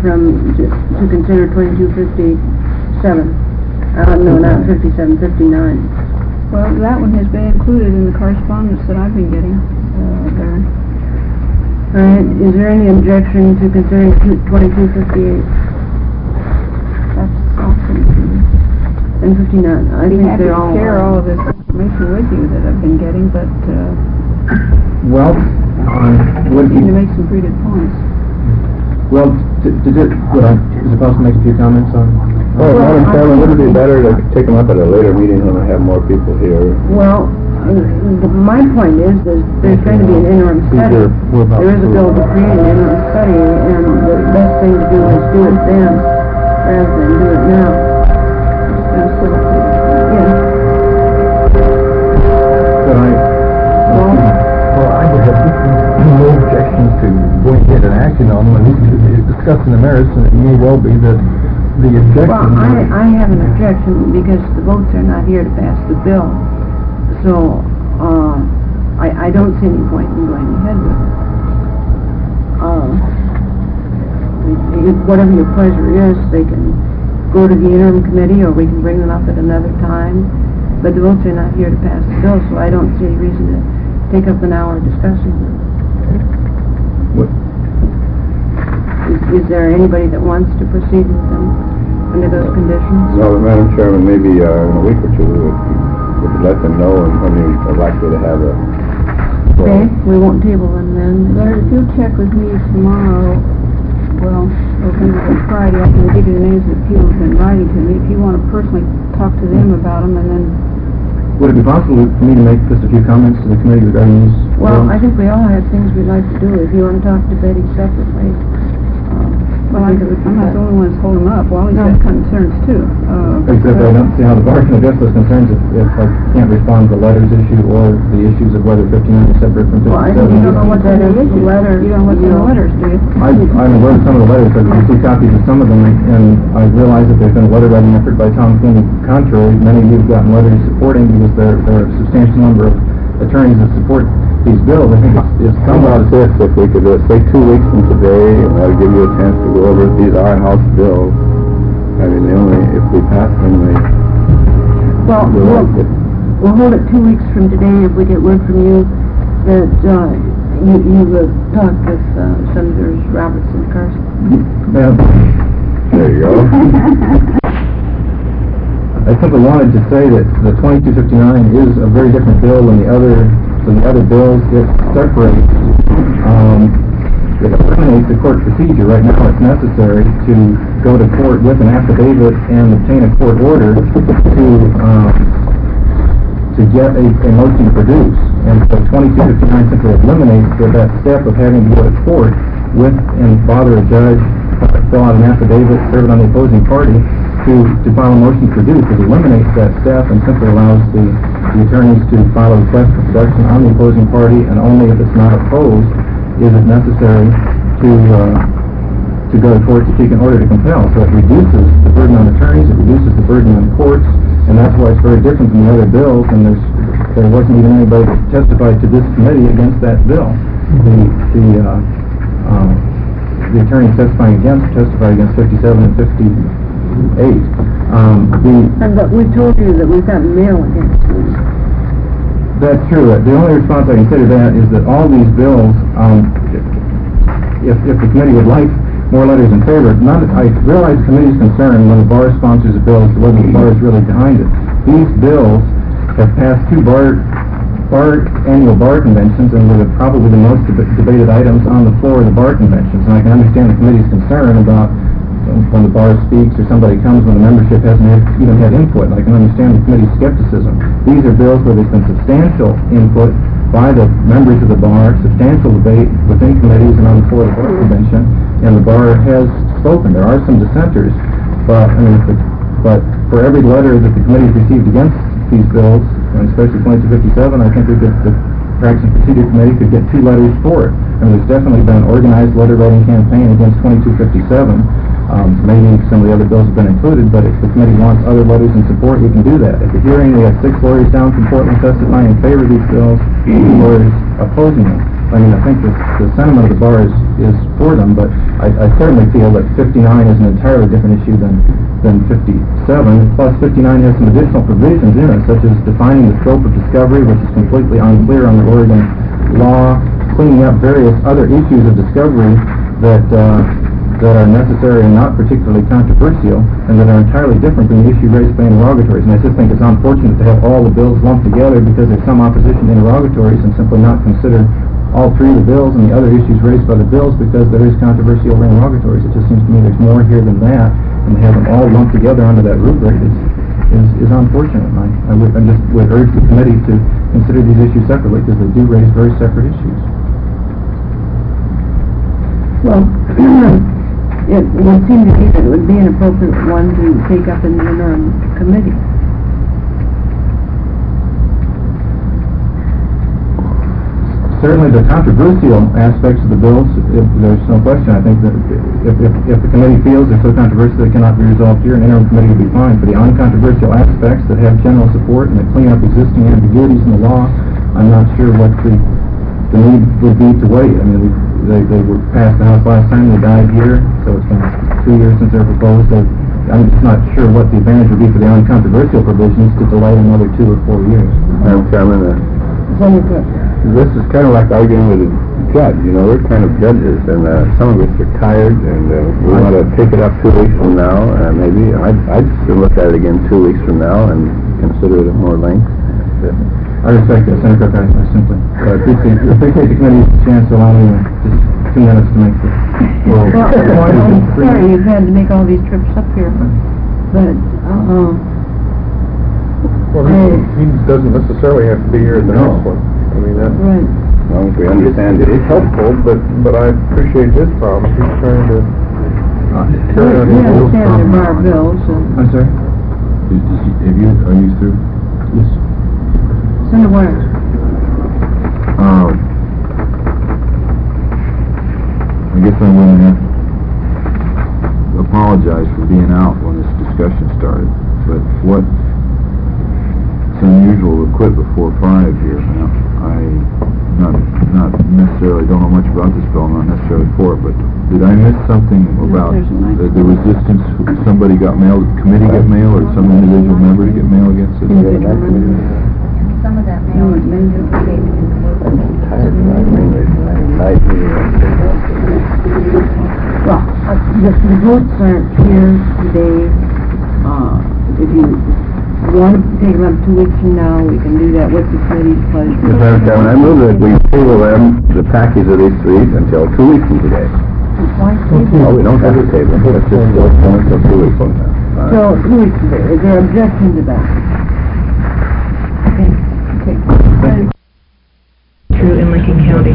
consider 2257? No, not 57, 59. Well, that one has been included in the correspondence that I've been getting, there. All right, is there any objection to considering 2258? That's awesome. And 59, I think they're all... I'd be happy to share all of this information with you that I've been getting, but, Well, we need to make some pretty good points. well, is it possible to make a few comments on? Well, Madam Chairman, wouldn't it be better to take them up at a later meeting when we have more people here? Well, my point is that there's going to be an interim study. There is a bill to create an interim study, and the best thing to do is do it then, rather than do it now. I would have no objections to going ahead and acting on them, at least discussing the merits, and it may well be that the objection... Well, I have an objection because the votes are not here to pass the bill. So, I don't see any point in going ahead with it. Whatever your pleasure is, they can go to the interim committee, or we can bring them up at another time. But the votes are not here to pass the bill, so I don't see any reason to take up an hour discussing them. Is there anybody that wants to proceed with them under those conditions? Well, Madam Chairman, maybe in a week or two we could let them know and when we are likely to have a... Okay, we won't table them then. Larry, if you'll check with me tomorrow, well, or maybe on Friday, I can give you the names of the people who've been writing to me. If you want to personally talk to them about them, and then... Would it be possible for me to make just a few comments to the committee regarding these? Well, I think we all have things we'd like to do. If you want to talk to Betty separately, Well, I'm not the only one that's holding them up. Wally's got concerns too. Except I don't see how the bar can address those concerns if I can't respond to the letters issue or the issues of whether 59 is separate from 57. Well, I think you don't know what's in the letter. You don't know what's in the letters, do you? I'm aware of some of the letters. I've received copies of some of them, and I realize that there's been a letter writing effort by Tom Cooney. Contrary, many of you have gotten letters supporting because there are a substantial number of attorneys that support these bills. I think it's How about this, if we could say 2 weeks from today, and that'll give you a chance to go over these House bills. I mean, if we pass them, Well, we'll hold it 2 weeks from today if we get word from you that you will talk with Senators Roberts and Carson. there you go. I simply wanted to say that the 2259 is a very different bill than the other bills. It separates, it eliminates the court procedure. Right now it's necessary to go to court with an affidavit and obtain a court order to get a motion to produce. And so 2259 simply eliminates that step of having to go to court with and bother a judge, fill out an affidavit, serve it on the opposing party to file a motion to produce. It eliminates that step and simply allows the attorneys to file a request for production on the opposing party, and only if it's not opposed is it necessary to go to court to seek an order to compel. So it reduces the burden on attorneys, it reduces the burden on courts, and that's why it's very different from the other bills, and there wasn't even anybody that testified to this committee against that bill. The attorneys testifying against testified against 57 and 58. But we told you that we've got mail against them. That's true. The only response I can say to that is that all these bills, if the committee would like more letters in favor, I realize the committee's concern when the bar sponsors a bill as to whether the bar is really behind it. These bills have passed 2 annual bar conventions and were probably the most debated items on the floor of the bar conventions. And I can understand the committee's concern about when the bar speaks or somebody comes when the membership hasn't even had input. I can understand the committee's skepticism. These are bills where there's been substantial input by the members of the bar, substantial debate within committees and on the floor of the bar convention, and the bar has spoken. There are some dissenters, but for every letter that the committee received against these bills, and especially 2257, I think the Practice and Procedure Committee could get 2 letters for it. And there's definitely been an organized letter writing campaign against 2257. Maybe some of the other bills have been included, but if the committee wants other letters in support, we can do that. At the hearing, we had 6 lawyers down from Portland testifying in favor of these bills, 2 lawyers opposing them. I mean, I think the sentiment of the bar is for them, but I certainly feel that 59 is an entirely different issue than 57. Plus, 59 has some additional provisions in it, such as defining the scope of discovery, which is completely unclear under Oregon law, cleaning up various other issues of discovery that are necessary and not particularly controversial, and that are entirely different than the issue raised by interrogatories. And I just think it's unfortunate to have all the bills lumped together because there's some opposition to interrogatories and simply not consider all three of the bills and the other issues raised by the bills because there is controversy over interrogatories. It just seems to me there's more here than that, and to have them all lumped together under that rubric is unfortunate. I just would urge the committee to consider these issues separately because they do raise very separate issues. Well, it would seem to me that it would be an appropriate one to take up in the interim committee. Certainly the controversial aspects of the bills, there's no question. I think that if the committee feels they're so controversial they cannot be resolved here, an interim committee would be fine. For the uncontroversial aspects that have general support and that clean up existing ambiguities in the law, I'm not sure what the need would be to wait. I mean, they were passed the House last time, they died here, so it's been 2 years since they were proposed. I'm just not sure what the advantage would be for the uncontroversial provisions to delay another 2 or 4 years. Madam Chairman, this is kind of like arguing with a judge. You know, we're kind of judges, and some of us are tired, and we want to take it up 2 weeks from now. Maybe I'd just look at it again 2 weeks from now and consider it at more length. I respect that, Senator Cook. I simply appreciate the committee's chance to allow me just 2 minutes to make the... Well, I'm sorry you've had to make all these trips up here, but, Well, he doesn't necessarily have to be here at the next one. I mean, that's... right. As long as we understand it. It's helpful, but I appreciate his problem. He's trying to carry on We his bills. understand there are bills, and I'm sorry? Are you through? Yes. Senator Wire. I guess I'm going to apologize for being out when this discussion started, but it's unusual to quit before 5 here. Now, I not necessarily don't know much about this bill, I'm not necessarily for it, but did I miss something about the resistance? Somebody got mail, the committee got mail, or some individual member to get mail against it? Some of that mail is been duplicated in the work. Well, the votes aren't here today. If you want to take them up 2 weeks from now, we can do that with the committee's pleasure. Madam Chairman, I move that we table the package of these three until 2 weeks from today. Why table? Oh, we don't have to table it. Let's just postpone it until 2 weeks from now. So, 2 weeks from today. Is there objection to that? Okay. True in Lincoln County.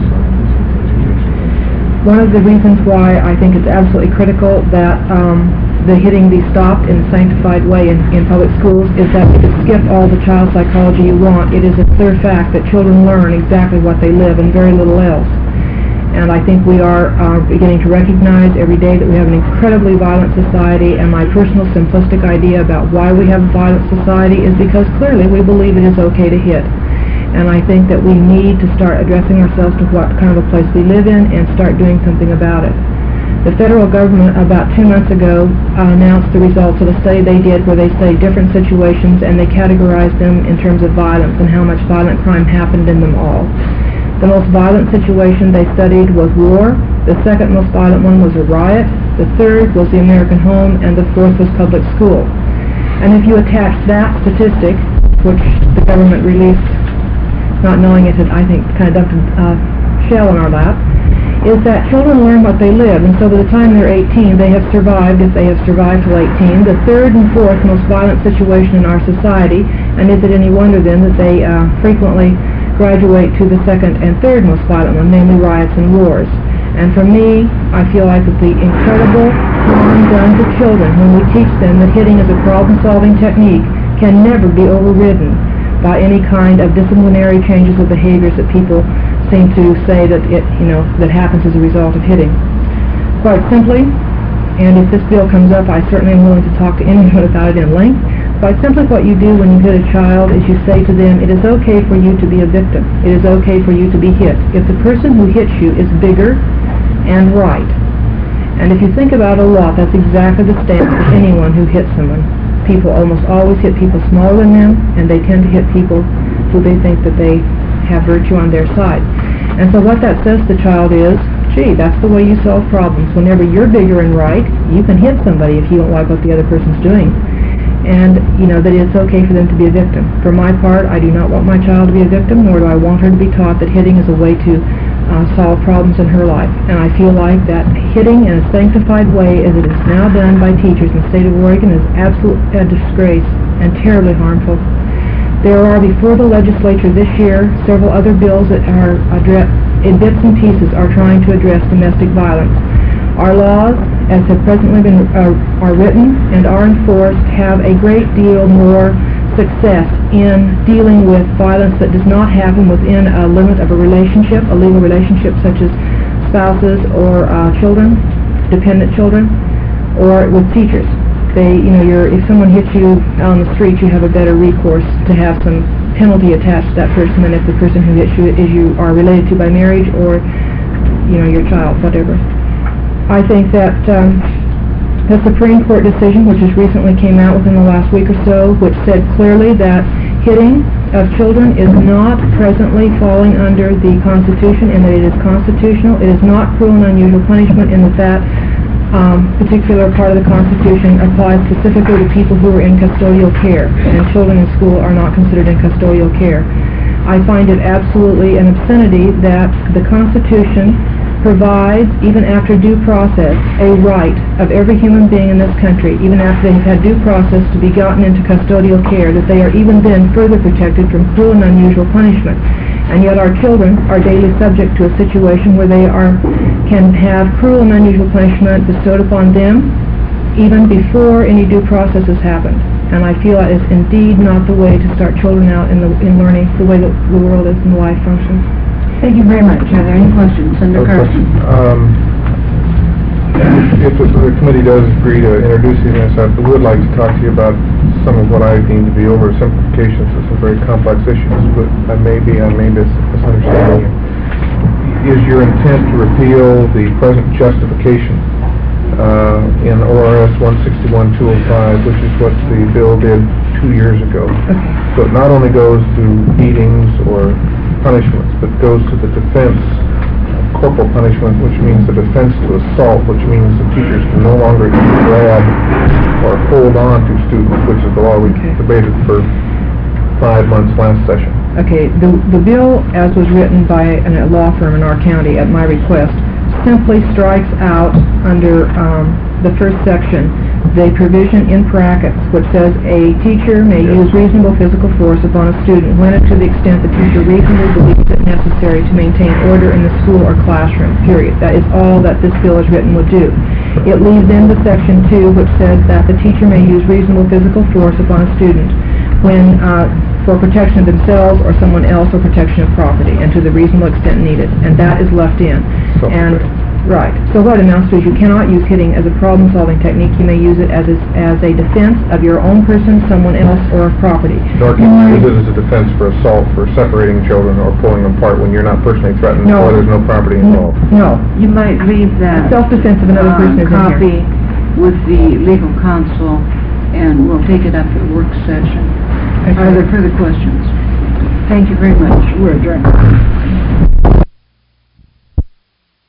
One of the reasons why I think it's absolutely critical that the hitting be stopped in a sanctified way in public schools is that you can skip all the child psychology you want. It is a clear fact that children learn exactly what they live and very little else. And I think we are beginning to recognize every day that we have an incredibly violent society, and my personal simplistic idea about why we have a violent society is because clearly we believe it is okay to hit. And I think that we need to start addressing ourselves to what kind of a place we live in and start doing something about it. The federal government about 2 months ago announced the results of a study they did where they studied different situations and they categorized them in terms of violence and how much violent crime happened in them all. The most violent situation they studied was war, the second most violent one was a riot, the third was the American home, and the fourth was public school. And if you attach that statistic, which the government released not knowing it had, I think, kind of dumped a shell in our lap, is that children learn what they live, and so by the time they're 18, they have survived, if they have survived till 18, the third and fourth most violent situation in our society, and is it any wonder then that they frequently graduate to the second and third most violent one, namely riots and wars. And for me, I feel like that the incredible harm done to children when we teach them that hitting is a problem-solving technique can never be overridden by any kind of disciplinary changes of behaviors that people seem to say that that happens as a result of hitting. Quite simply, and if this bill comes up, I certainly am willing to talk to anyone about it in length, by simply what you do when you hit a child is you say to them, it is okay for you to be a victim. It is okay for you to be hit. If the person who hits you is bigger and right, and if you think about it a lot, that's exactly the stance of anyone who hits someone. People almost always hit people smaller than them, and they tend to hit people who they think that they have virtue on their side. And so what that says to the child is, gee, that's the way you solve problems. Whenever you're bigger and right, you can hit somebody if you don't like what the other person's doing. And, you know, that it's okay for them to be a victim. For my part, I do not want my child to be a victim, nor do I want her to be taught that hitting is a way to solve problems in her life. And I feel like that hitting in a sanctified way, as it is now done by teachers in the state of Oregon, is absolute a disgrace and terribly harmful. There are, before the legislature this year, several other bills that are in bits and pieces are trying to address domestic violence. Our laws, as have presently been are written and are enforced, have a great deal more success in dealing with violence that does not happen within a limit of a relationship, a legal relationship such as spouses or children, dependent children, or with teachers. If someone hits you on the street, you have a better recourse to have some penalty attached to that person than if the person who hits you is you are related to by marriage or, your child, whatever. I think that the Supreme Court decision, which just recently came out within the last week or so, which said clearly that hitting of children is not presently falling under the Constitution and that it is constitutional. It is not cruel and unusual punishment in that particular part of the Constitution applies specifically to people who are in custodial care, and children in school are not considered in custodial care. I find it absolutely an obscenity that the Constitution provides, even after due process, a right of every human being in this country, even after they've had due process to be gotten into custodial care, that they are even then further protected from cruel and unusual punishment. And yet our children are daily subject to a situation where they can have cruel and unusual punishment bestowed upon them even before any due process has happened. And I feel that is indeed not the way to start children out in learning the way that the world is and life functions. Thank you very much. Are there any questions? Senator Carson. If the committee does agree to introducing this, I would like to talk to you about some of what I deem to be oversimplifications of some very complex issues, but I may be misunderstanding you. Is your intent to repeal the present justification in ORS 161-205, which is what the bill did 2 years ago? Okay. So it not only goes to beatings or punishments, but goes to the defense of corporal punishment, which means the defense to assault, which means the teachers can no longer grab or hold on to students, which is the law we debated for 5 months last session. Okay, the bill, as was written by a law firm in our county at my request, simply strikes out under the first section the provision in brackets which says a teacher may use reasonable physical force upon a student when and to the extent the teacher reasonably believes it necessary to maintain order in the school or classroom, period. That is all that this bill as written would do. It leaves in the section 2 which says that the teacher may use reasonable physical force upon a student when for protection of themselves or someone else or protection of property and to the reasonable extent needed, and that is left in. Right. So what it amounts to is you cannot use hitting as a problem-solving technique. You may use it as a defense of your own person, someone else, or property. Nor can you use it as a defense for assault, for separating children or pulling them apart when you're not personally threatened or there's no property involved. No. You might leave that self-defense of another person is copy with the legal counsel, and we'll take it up at work session. Okay. Are there further questions? Thank you very much. We're adjourned.